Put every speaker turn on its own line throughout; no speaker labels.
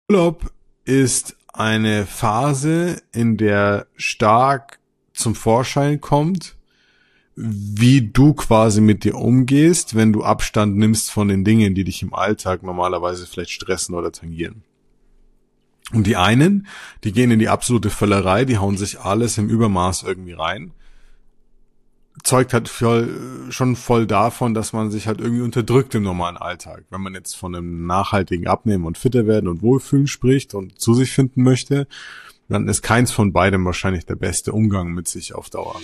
Urlaub ist eine Phase, in der stark zum Vorschein kommt, wie du quasi mit dir umgehst, wenn du Abstand nimmst von den Dingen, die dich im Alltag normalerweise vielleicht stressen oder tangieren. Und die einen, die gehen in die absolute Völlerei, die hauen sich alles im Übermaß irgendwie rein. Zeugt halt schon voll davon, dass man sich halt irgendwie unterdrückt im normalen Alltag. Wenn man jetzt von einem nachhaltigen Abnehmen und fitter werden und Wohlfühlen spricht und zu sich finden möchte, dann ist keins von beidem wahrscheinlich der beste Umgang mit sich auf Dauer.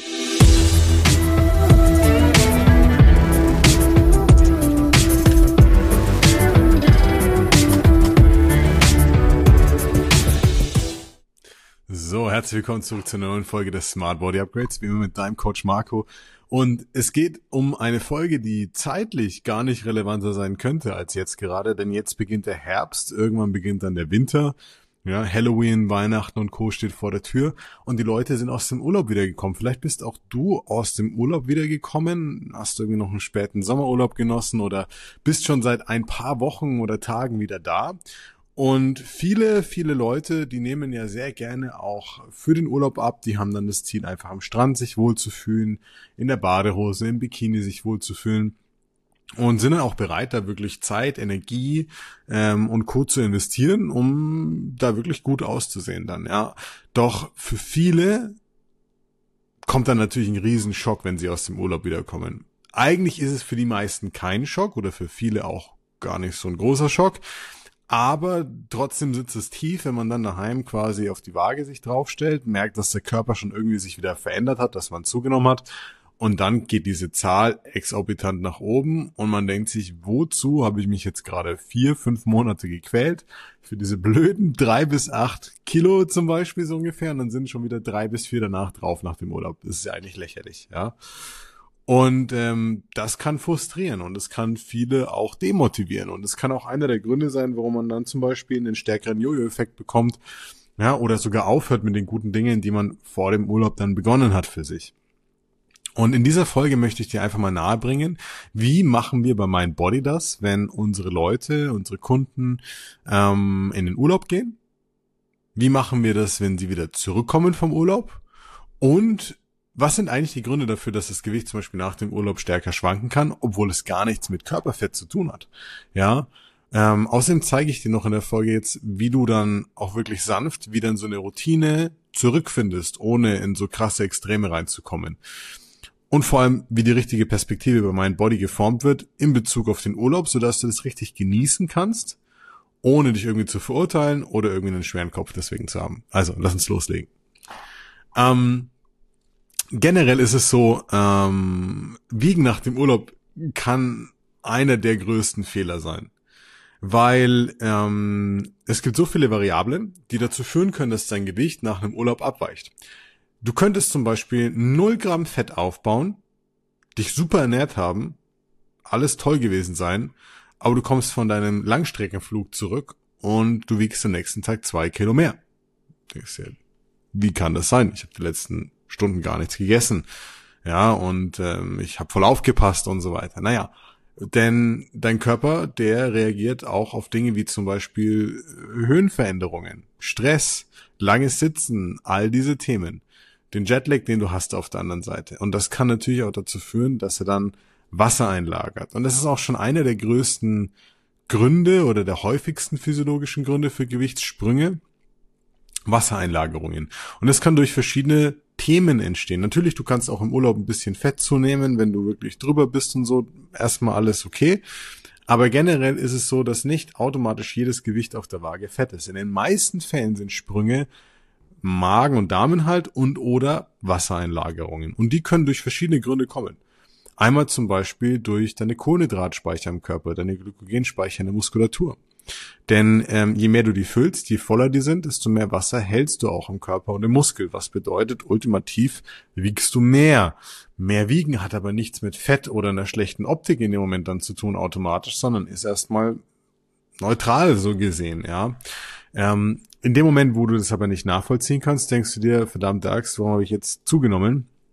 So, herzlich willkommen zurück zu einer neuen Folge des Smart Body Upgrades, wie immer mit deinem Coach Marco. Und es geht um eine Folge, die zeitlich gar nicht relevanter sein könnte als jetzt gerade, denn jetzt beginnt der Herbst, irgendwann beginnt dann der Winter. Ja, Halloween, Weihnachten und Co. steht vor der Tür und die Leute sind aus dem Urlaub wiedergekommen. Vielleicht bist auch du aus dem Urlaub wiedergekommen, hast du irgendwie noch einen späten Sommerurlaub genossen oder bist schon seit ein paar Wochen oder Tagen wieder da. Und viele Leute, die nehmen ja sehr gerne auch für den Urlaub ab, die haben dann das Ziel, einfach am Strand sich wohlzufühlen, in der Badehose, im Bikini sich wohlzufühlen und sind dann auch bereit, da wirklich Zeit, Energie und Co. zu investieren, um da wirklich gut auszusehen dann, ja. Doch für viele kommt dann natürlich ein Riesenschock, wenn sie aus dem Urlaub wiederkommen. Eigentlich ist es für die meisten kein Schock oder für viele auch gar nicht so ein großer Schock. Aber trotzdem sitzt es tief, wenn man dann daheim quasi auf die Waage sich draufstellt, merkt, dass der Körper schon irgendwie sich wieder verändert hat, dass man zugenommen hat. Und dann geht diese Zahl exorbitant nach oben und man denkt sich, wozu habe ich mich jetzt gerade 4-5 Monate gequält? Für diese blöden 3 bis 8 Kilo zum Beispiel so ungefähr. Und dann sind schon wieder 3 bis 4 danach drauf nach dem Urlaub. Das ist ja eigentlich lächerlich, ja. Und das kann frustrieren und es kann viele auch demotivieren und es kann auch einer der Gründe sein, warum man dann zum Beispiel einen stärkeren Jojo-Effekt bekommt, ja, oder sogar aufhört mit den guten Dingen, die man vor dem Urlaub dann begonnen hat für sich. Und in dieser Folge möchte ich dir einfach mal nahebringen, wie machen wir bei MindBody das, wenn unsere Leute, unsere Kunden in den Urlaub gehen? Wie machen wir das, wenn sie wieder zurückkommen vom Urlaub? Und was sind eigentlich die Gründe dafür, dass das Gewicht zum Beispiel nach dem Urlaub stärker schwanken kann, obwohl es gar nichts mit Körperfett zu tun hat? Ja. Außerdem zeige ich dir noch in der Folge jetzt, wie du dann auch wirklich sanft wieder in so eine Routine zurückfindest, ohne in so krasse Extreme reinzukommen. Und vor allem, wie die richtige Perspektive bei MindBody geformt wird in Bezug auf den Urlaub, sodass du das richtig genießen kannst, ohne dich irgendwie zu verurteilen oder irgendwie einen schweren Kopf deswegen zu haben. Also, lass uns loslegen. Generell ist es so, Wiegen nach dem Urlaub kann einer der größten Fehler sein, weil es gibt so viele Variablen, die dazu führen können, dass dein Gewicht nach einem Urlaub abweicht. Du könntest zum Beispiel 0 Gramm Fett aufbauen, dich super ernährt haben, alles toll gewesen sein, aber du kommst von deinem Langstreckenflug zurück und du wiegst am nächsten Tag 2 Kilo mehr. Du denkst dir, wie kann das sein? Ich habe die letzten Stunden gar nichts gegessen. Ja, und ich habe voll aufgepasst und so weiter. Naja, denn dein Körper, der reagiert auch auf Dinge wie zum Beispiel Höhenveränderungen, Stress, langes Sitzen, all diese Themen. Den Jetlag, den du hast auf der anderen Seite. Und das kann natürlich auch dazu führen, dass er dann Wasser einlagert. Und das ist auch schon einer der größten Gründe oder der häufigsten physiologischen Gründe für Gewichtssprünge. Wassereinlagerungen. Und das kann durch verschiedene Themen entstehen. Natürlich, du kannst auch im Urlaub ein bisschen Fett zunehmen, wenn du wirklich drüber bist und so. Erstmal alles okay. Aber generell ist es so, dass nicht automatisch jedes Gewicht auf der Waage Fett ist. In den meisten Fällen sind Sprünge Magen- und Darminhalt und oder Wassereinlagerungen. Und die können durch verschiedene Gründe kommen. Einmal zum Beispiel durch deine Kohlenhydratspeicher im Körper, deine Glykogenspeicher in der Muskulatur. Denn je mehr du die füllst, je voller die sind, desto mehr Wasser hältst du auch im Körper und im Muskel. Was bedeutet, ultimativ wiegst du mehr. Mehr wiegen hat aber nichts mit Fett oder einer schlechten Optik in dem Moment dann zu tun automatisch, sondern ist erstmal neutral so gesehen, ja. In dem Moment, wo du das aber nicht nachvollziehen kannst, denkst du dir, verdammte Axt, warum habe ich jetzt zugenommen?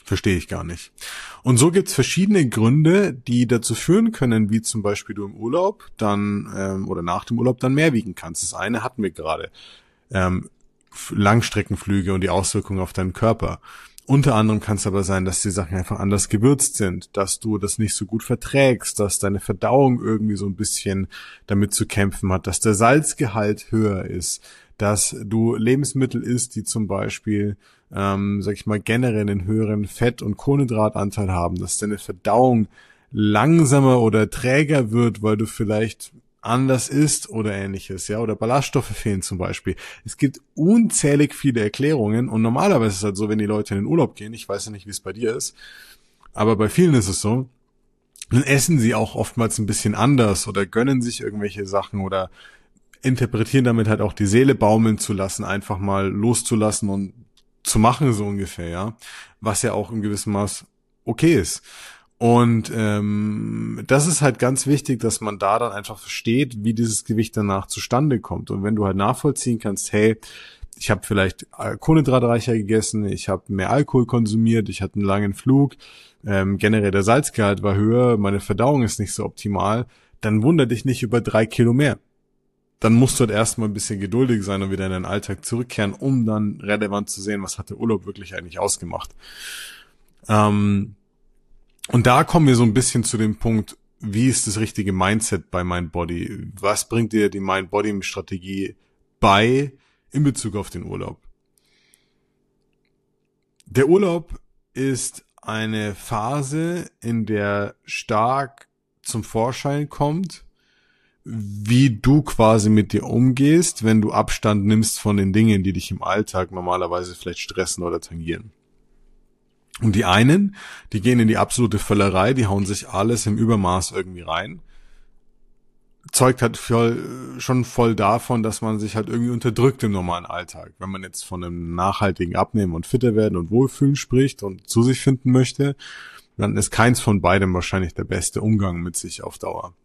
Verstehe ich gar nicht. Und so gibt's verschiedene Gründe, die dazu führen können, wie zum Beispiel du im Urlaub dann oder nach dem Urlaub dann mehr wiegen kannst. Das eine hatten wir gerade. Ähm, Langstreckenflüge und die Auswirkungen auf deinen Körper. Unter anderem kann es aber sein, dass die Sachen einfach anders gewürzt sind, dass du das nicht so gut verträgst, dass deine Verdauung irgendwie so ein bisschen damit zu kämpfen hat, dass der Salzgehalt höher ist, dass du Lebensmittel isst, die zum Beispiel, sag ich mal, generell einen höheren Fett- und Kohlenhydratanteil haben, dass deine Verdauung langsamer oder träger wird, weil du vielleicht anders isst oder ähnliches, ja, oder Ballaststoffe fehlen zum Beispiel. Es gibt unzählig viele Erklärungen und normalerweise ist es halt so, wenn die Leute in den Urlaub gehen, ich weiß ja nicht, wie es bei dir ist, aber bei vielen ist es so, dann essen sie auch oftmals ein bisschen anders oder gönnen sich irgendwelche Sachen oder interpretieren damit halt auch die Seele baumeln zu lassen, einfach mal loszulassen und zu machen, so ungefähr, ja, was ja auch in gewissem Maß okay ist. Und das ist halt ganz wichtig, dass man da dann einfach versteht, wie dieses Gewicht danach zustande kommt. Und wenn du halt nachvollziehen kannst, hey, ich habe vielleicht kohlenhydratreicher gegessen, ich habe mehr Alkohol konsumiert, ich hatte einen langen Flug, generell der Salzgehalt war höher, meine Verdauung ist nicht so optimal, dann wundert dich nicht über 3 Kilo mehr. Dann musst du halt erstmal ein bisschen geduldig sein und wieder in deinen Alltag zurückkehren, um dann relevant zu sehen, was hat der Urlaub wirklich eigentlich ausgemacht. Und da kommen wir so ein bisschen zu dem Punkt, wie ist das richtige Mindset bei MindBody? Was bringt dir die MindBody-Strategie bei in Bezug auf den Urlaub? Der Urlaub ist eine Phase, in der stark zum Vorschein kommt, wie du quasi mit dir umgehst, wenn du Abstand nimmst von den Dingen, die dich im Alltag normalerweise vielleicht stressen oder tangieren. Und die einen, die gehen in die absolute Völlerei, die hauen sich alles im Übermaß irgendwie rein. Zeugt halt schon voll davon, dass man sich halt irgendwie unterdrückt im normalen Alltag. Wenn man jetzt von einem nachhaltigen Abnehmen und fitter werden und Wohlfühlen spricht und zu sich finden möchte, dann ist keins von beidem wahrscheinlich der beste Umgang mit sich auf Dauer.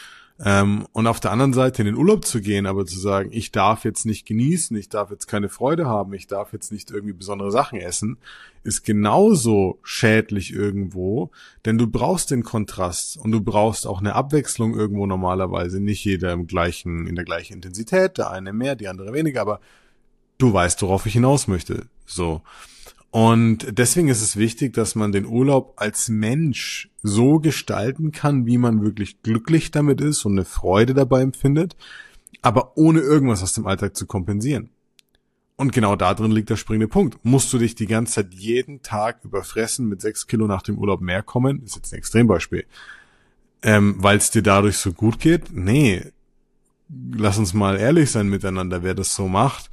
Und auf der anderen Seite in den Urlaub zu gehen, aber zu sagen, ich darf jetzt nicht genießen, ich darf jetzt keine Freude haben, ich darf jetzt nicht irgendwie besondere Sachen essen, ist genauso schädlich irgendwo, denn du brauchst den Kontrast und du brauchst auch eine Abwechslung irgendwo normalerweise, nicht jeder in der gleichen Intensität, der eine mehr, die andere weniger, aber du weißt, worauf ich hinaus möchte, so. Und deswegen ist es wichtig, dass man den Urlaub als Mensch so gestalten kann, wie man wirklich glücklich damit ist und eine Freude dabei empfindet, aber ohne irgendwas aus dem Alltag zu kompensieren. Und genau da drin liegt der springende Punkt. Musst du dich die ganze Zeit jeden Tag überfressen, mit 6 Kilo nach dem Urlaub mehr kommen? Ist jetzt ein Extrembeispiel. Weil es dir dadurch so gut geht? Nee. Lass uns mal ehrlich sein miteinander, wer das so macht.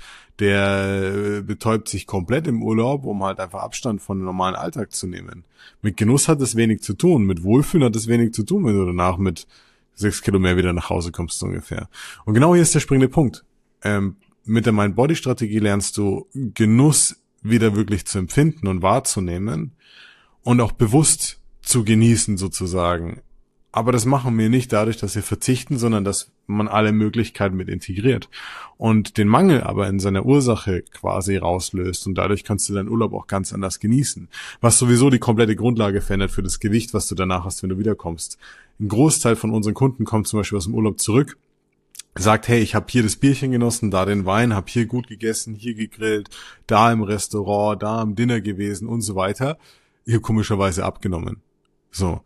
Der betäubt sich komplett im Urlaub, um halt einfach Abstand von dem normalen Alltag zu nehmen. Mit Genuss hat es wenig zu tun, mit Wohlfühlen hat es wenig zu tun, wenn du danach mit 6 Kilo mehr wieder nach Hause kommst, so ungefähr. Und genau hier ist der springende Punkt. Mit der Mind-Body-Strategie lernst du Genuss wieder wirklich zu empfinden und wahrzunehmen und auch bewusst zu genießen sozusagen. Aber das machen wir nicht dadurch, dass wir verzichten, sondern dass man alle Möglichkeiten mit integriert und den Mangel aber in seiner Ursache quasi rauslöst und dadurch kannst du deinen Urlaub auch ganz anders genießen, was sowieso die komplette Grundlage verändert für das Gewicht, was du danach hast, wenn du wiederkommst. Ein Großteil von unseren Kunden kommt zum Beispiel aus dem Urlaub zurück, sagt, hey, ich habe hier das Bierchen genossen, da den Wein, habe hier gut gegessen, hier gegrillt, da im Restaurant, da am Dinner gewesen und so weiter, hier komischerweise abgenommen. So.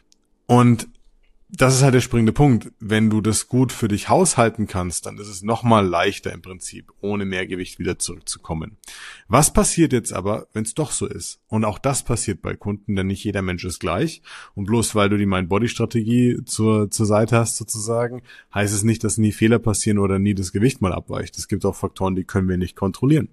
Und das ist halt der springende Punkt. Wenn du das gut für dich haushalten kannst, dann ist es nochmal leichter im Prinzip, ohne Mehrgewicht wieder zurückzukommen. Was passiert jetzt aber, wenn es doch so ist? Und auch das passiert bei Kunden, denn nicht jeder Mensch ist gleich. Und bloß weil du die Mind-Body-Strategie zur Seite hast sozusagen, heißt es nicht, dass nie Fehler passieren oder nie das Gewicht mal abweicht. Es gibt auch Faktoren, die können wir nicht kontrollieren.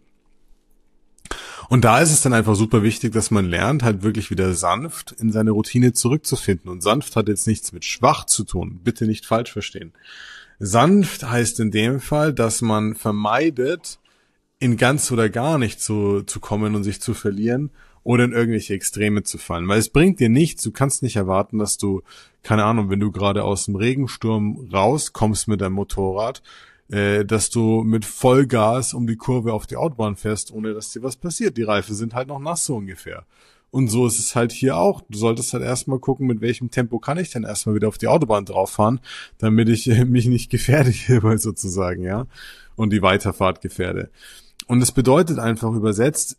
Und da ist es dann einfach super wichtig, dass man lernt, halt wirklich wieder sanft in seine Routine zurückzufinden. Und sanft hat jetzt nichts mit schwach zu tun. Bitte nicht falsch verstehen. Sanft heißt in dem Fall, dass man vermeidet, in ganz oder gar nicht zu kommen und sich zu verlieren oder in irgendwelche Extreme zu fallen. Weil es bringt dir nichts. Du kannst nicht erwarten, dass du, keine Ahnung, wenn du gerade aus dem Regensturm rauskommst mit deinem Motorrad, dass du mit Vollgas um die Kurve auf die Autobahn fährst, ohne dass dir was passiert. Die Reifen sind halt noch nass so ungefähr. Und so ist es halt hier auch. Du solltest halt erstmal gucken, mit welchem Tempo kann ich denn erstmal wieder auf die Autobahn drauf fahren, damit ich mich nicht gefährde hierbei sozusagen, ja, und die Weiterfahrt gefährde. Und es bedeutet einfach übersetzt,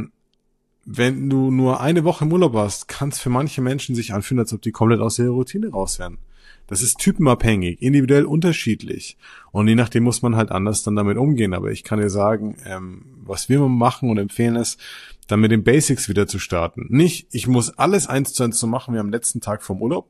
wenn du nur eine Woche im Urlaub warst, kann es für manche Menschen sich anfühlen, als ob die komplett aus ihrer Routine raus wären. Das ist typenabhängig, individuell unterschiedlich. Und je nachdem muss man halt anders dann damit umgehen. Aber ich kann dir sagen, was wir machen und empfehlen ist, dann mit den Basics wieder zu starten. Nicht, ich muss alles 1:1 so machen wie am letzten Tag vom Urlaub.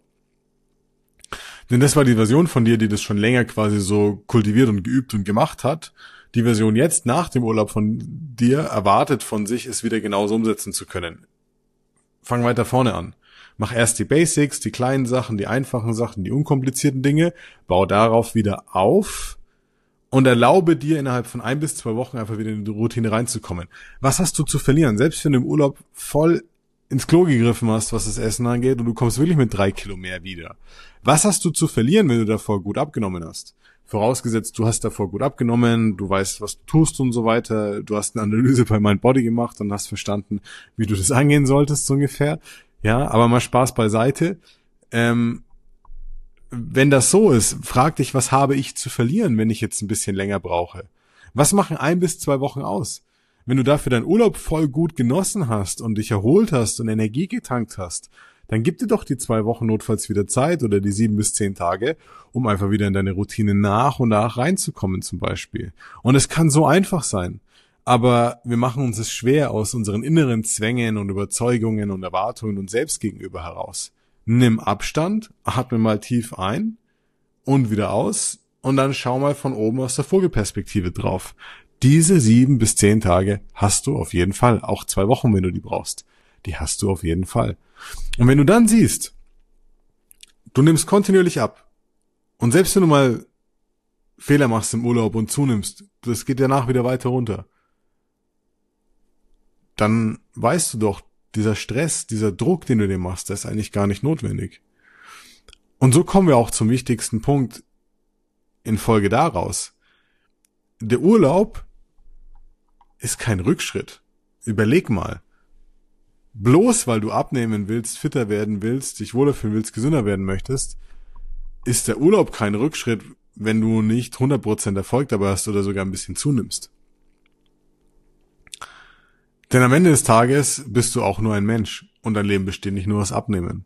Denn das war die Version von dir, die das schon länger quasi so kultiviert und geübt und gemacht hat. Die Version jetzt nach dem Urlaub von dir erwartet von sich, es wieder genauso umsetzen zu können. Fang weiter vorne an. Mach erst die Basics, die kleinen Sachen, die einfachen Sachen, die unkomplizierten Dinge, bau darauf wieder auf und erlaube dir innerhalb von 1 bis 2 Wochen einfach wieder in die Routine reinzukommen. Was hast du zu verlieren? Selbst wenn du im Urlaub voll ins Klo gegriffen hast, was das Essen angeht, und du kommst wirklich mit 3 Kilo mehr wieder. Was hast du zu verlieren, wenn du davor gut abgenommen hast? Vorausgesetzt, du hast davor gut abgenommen, du weißt, was du tust und so weiter, du hast eine Analyse bei MindBody gemacht und hast verstanden, wie du das angehen solltest, so ungefähr. Ja, aber mal Spaß beiseite. Wenn das so ist, frag dich, was habe ich zu verlieren, wenn ich jetzt ein bisschen länger brauche? Was machen 1 bis 2 Wochen aus? Wenn du dafür deinen Urlaub voll gut genossen hast und dich erholt hast und Energie getankt hast, dann gib dir doch die 2 Wochen notfalls wieder Zeit oder die 7 bis 10 Tage, um einfach wieder in deine Routine nach und nach reinzukommen zum Beispiel. Und es kann so einfach sein. Aber wir machen uns es schwer aus unseren inneren Zwängen und Überzeugungen und Erwartungen uns selbst gegenüber heraus. Nimm Abstand, atme mal tief ein und wieder aus und dann schau mal von oben aus der Vogelperspektive drauf. Diese 7 bis 10 Tage hast du auf jeden Fall. Auch 2 Wochen, wenn du die brauchst. Die hast du auf jeden Fall. Und wenn du dann siehst, du nimmst kontinuierlich ab und selbst wenn du mal Fehler machst im Urlaub und zunimmst, das geht danach wieder weiter runter, dann weißt du doch, dieser Stress, dieser Druck, den du dir machst, der ist eigentlich gar nicht notwendig. Und so kommen wir auch zum wichtigsten Punkt in Folge daraus. Der Urlaub ist kein Rückschritt. Überleg mal. Bloß weil du abnehmen willst, fitter werden willst, dich wohler fühlen willst, gesünder werden möchtest, ist der Urlaub kein Rückschritt, wenn du nicht 100% Erfolg dabei hast oder sogar ein bisschen zunimmst. Denn am Ende des Tages bist du auch nur ein Mensch und dein Leben besteht nicht nur aus Abnehmen.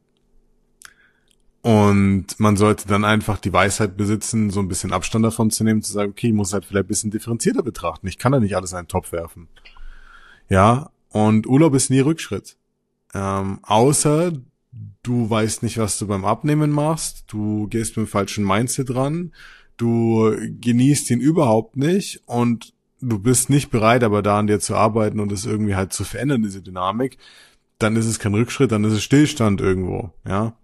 Und man sollte dann einfach die Weisheit besitzen, so ein bisschen Abstand davon zu nehmen, zu sagen, okay, ich muss halt vielleicht ein bisschen differenzierter betrachten. Ich kann da nicht alles in einen Topf werfen. Ja, und Urlaub ist nie Rückschritt. Außer du weißt nicht, was du beim Abnehmen machst, du gehst mit dem falschen Mindset ran, du genießt ihn überhaupt nicht und du bist nicht bereit, aber da an dir zu arbeiten und es irgendwie halt zu verändern, diese Dynamik, dann ist es kein Rückschritt, dann ist es Stillstand irgendwo, ja.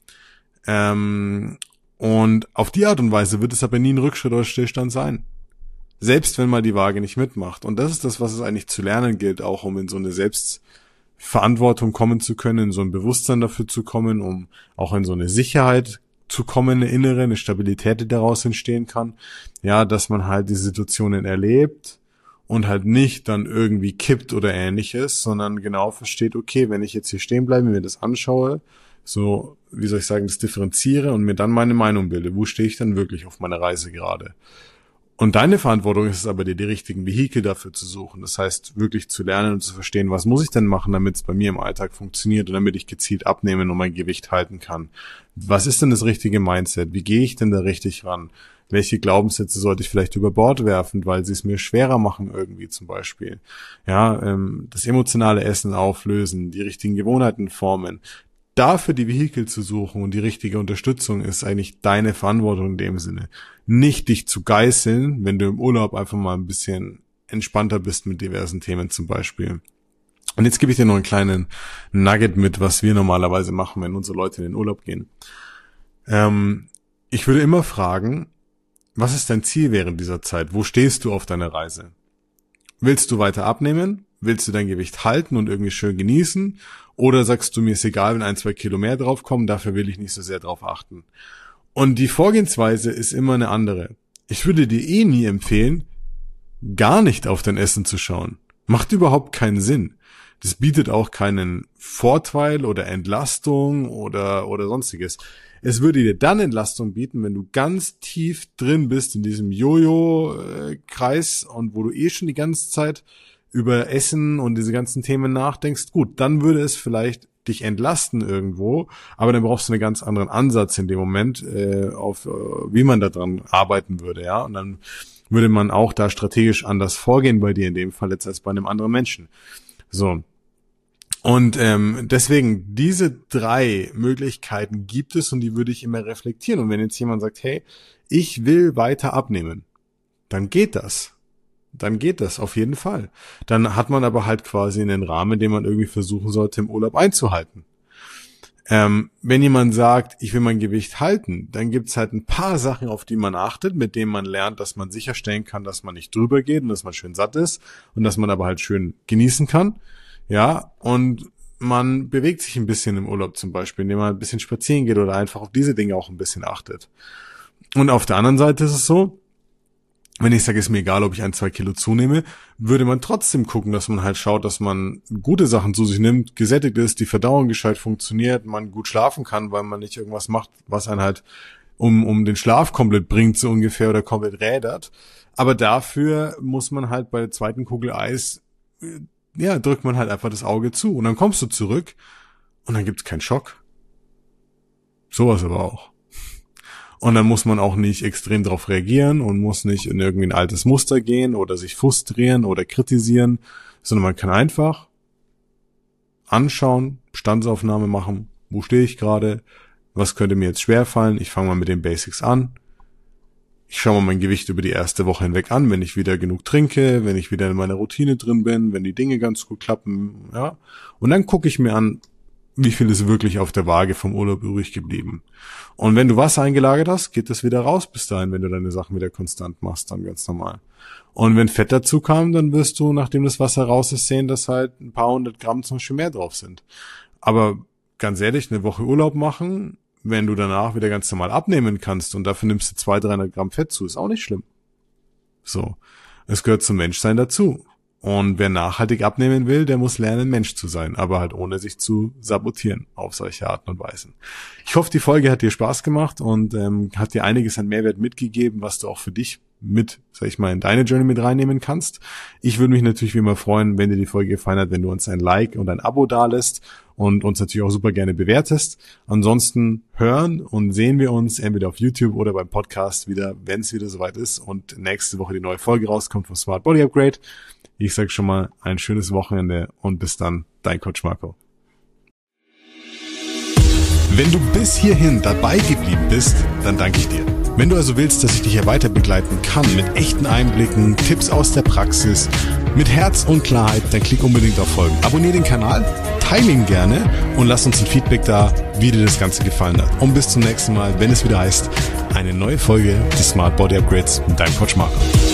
Und auf die Art und Weise wird es aber nie ein Rückschritt oder Stillstand sein. Selbst wenn mal die Waage nicht mitmacht. Und das ist das, was es eigentlich zu lernen gilt, auch um in so eine Selbstverantwortung kommen zu können, in so ein Bewusstsein dafür zu kommen, um auch in so eine Sicherheit zu kommen, eine innere, eine Stabilität, die daraus entstehen kann. Ja, dass man halt die Situationen erlebt und halt nicht dann irgendwie kippt oder ähnliches, sondern genau versteht, okay, wenn ich jetzt hier stehen bleibe, mir das anschaue, so, wie soll ich sagen, das differenziere und mir dann meine Meinung bilde. Wo stehe ich denn wirklich auf meiner Reise gerade? Und deine Verantwortung ist es aber, dir die richtigen Vehikel dafür zu suchen. Das heißt, wirklich zu lernen und zu verstehen, was muss ich denn machen, damit es bei mir im Alltag funktioniert und damit ich gezielt abnehmen und mein Gewicht halten kann. Was ist denn das richtige Mindset? Wie gehe ich denn da richtig ran? Welche Glaubenssätze sollte ich vielleicht über Bord werfen, weil sie es mir schwerer machen irgendwie zum Beispiel? Ja, das emotionale Essen auflösen, die richtigen Gewohnheiten formen. Dafür die Vehikel zu suchen und die richtige Unterstützung ist eigentlich deine Verantwortung in dem Sinne. Nicht dich zu geißeln, wenn du im Urlaub einfach mal ein bisschen entspannter bist mit diversen Themen zum Beispiel. Und jetzt gebe ich dir noch einen kleinen Nugget mit, was wir normalerweise machen, wenn unsere Leute in den Urlaub gehen. Ich würde immer fragen, was ist dein Ziel während dieser Zeit? Wo stehst du auf deiner Reise? Willst du weiter abnehmen? Willst du dein Gewicht halten und irgendwie schön genießen? Oder sagst du, mir ist egal, wenn 1-2 Kilo mehr draufkommen, dafür will ich nicht so sehr drauf achten. Und die Vorgehensweise ist immer eine andere. Ich würde dir nie empfehlen, gar nicht auf dein Essen zu schauen. Macht überhaupt keinen Sinn. Das bietet auch keinen Vorteil oder Entlastung oder sonstiges. Es würde dir dann Entlastung bieten, wenn du ganz tief drin bist in diesem Jojo-Kreis und wo du schon die ganze Zeit über Essen und diese ganzen Themen nachdenkst. Gut, dann würde es vielleicht dich entlasten irgendwo, aber dann brauchst du einen ganz anderen Ansatz in dem Moment, wie man da dran arbeiten würde, ja. Und dann würde man auch da strategisch anders vorgehen bei dir in dem Fall jetzt als bei einem anderen Menschen. So. Und deswegen, diese 3 Möglichkeiten gibt es und die würde ich immer reflektieren. Und wenn jetzt jemand sagt, hey, ich will weiter abnehmen, dann geht das. Dann geht das auf jeden Fall. Dann hat man aber halt quasi einen Rahmen, den man irgendwie versuchen sollte, im Urlaub einzuhalten. Wenn jemand sagt, ich will mein Gewicht halten, dann gibt's halt ein paar Sachen, auf die man achtet, mit denen man lernt, dass man sicherstellen kann, dass man nicht drüber geht und dass man schön satt ist und dass man aber halt schön genießen kann. Ja, und man bewegt sich ein bisschen im Urlaub zum Beispiel, indem man ein bisschen spazieren geht oder einfach auf diese Dinge auch ein bisschen achtet. Und auf der anderen Seite ist es so, wenn ich sage, ist mir egal, ob ich 1-2 Kilo zunehme, würde man trotzdem gucken, dass man halt schaut, dass man gute Sachen zu sich nimmt, gesättigt ist, die Verdauung gescheit funktioniert, man gut schlafen kann, weil man nicht irgendwas macht, was einen halt um den Schlaf komplett bringt, so ungefähr, oder komplett rädert. Aber dafür muss man halt bei der zweiten Kugel Eis, drückt man halt einfach das Auge zu. Und dann kommst du zurück und dann gibt's keinen Schock. Sowas aber auch. Und dann muss man auch nicht extrem darauf reagieren und muss nicht in irgendwie ein altes Muster gehen oder sich frustrieren oder kritisieren, sondern man kann einfach anschauen, Bestandsaufnahme machen, wo stehe ich gerade, was könnte mir jetzt schwerfallen, ich fange mal mit den Basics an, ich schaue mal mein Gewicht über die erste Woche hinweg an, wenn ich wieder genug trinke, wenn ich wieder in meiner Routine drin bin, wenn die Dinge ganz gut klappen, ja, und dann gucke ich mir an, wie viel ist wirklich auf der Waage vom Urlaub übrig geblieben. Und wenn du Wasser eingelagert hast, geht das wieder raus bis dahin, wenn du deine Sachen wieder konstant machst, dann ganz normal. Und wenn Fett dazu kam, dann wirst du, nachdem das Wasser raus ist, sehen, dass halt ein paar 100 Gramm zum Beispiel mehr drauf sind. Aber ganz ehrlich, eine Woche Urlaub machen, wenn du danach wieder ganz normal abnehmen kannst und dafür nimmst du 200-300 Gramm Fett zu, ist auch nicht schlimm. So. Es gehört zum Menschsein dazu. Und wer nachhaltig abnehmen will, der muss lernen, Mensch zu sein, aber halt ohne sich zu sabotieren auf solche Arten und Weisen. Ich hoffe, die Folge hat dir Spaß gemacht und hat dir einiges an Mehrwert mitgegeben, was du auch für dich mit, sag ich mal, in deine Journey mit reinnehmen kannst. Ich würde mich natürlich wie immer freuen, wenn dir die Folge gefallen hat, wenn du uns ein Like und ein Abo dalässt und uns natürlich auch super gerne bewertest. Ansonsten hören und sehen wir uns entweder auf YouTube oder beim Podcast wieder, wenn es wieder soweit ist und nächste Woche die neue Folge rauskommt vom Smart Body Upgrade. Ich sage schon mal ein schönes Wochenende und bis dann, dein Coach Marco. Wenn du bis hierhin dabei geblieben bist, dann danke ich dir. Wenn du also willst, dass ich dich hier weiter begleiten kann mit echten Einblicken, Tipps aus der Praxis, mit Herz und Klarheit, dann klick unbedingt auf Folgen. Abonnier den Kanal, teile ihn gerne und lass uns ein Feedback da, wie dir das Ganze gefallen hat. Und bis zum nächsten Mal, wenn es wieder heißt, eine neue Folge des Smart Body Upgrades mit deinem Coach Marco.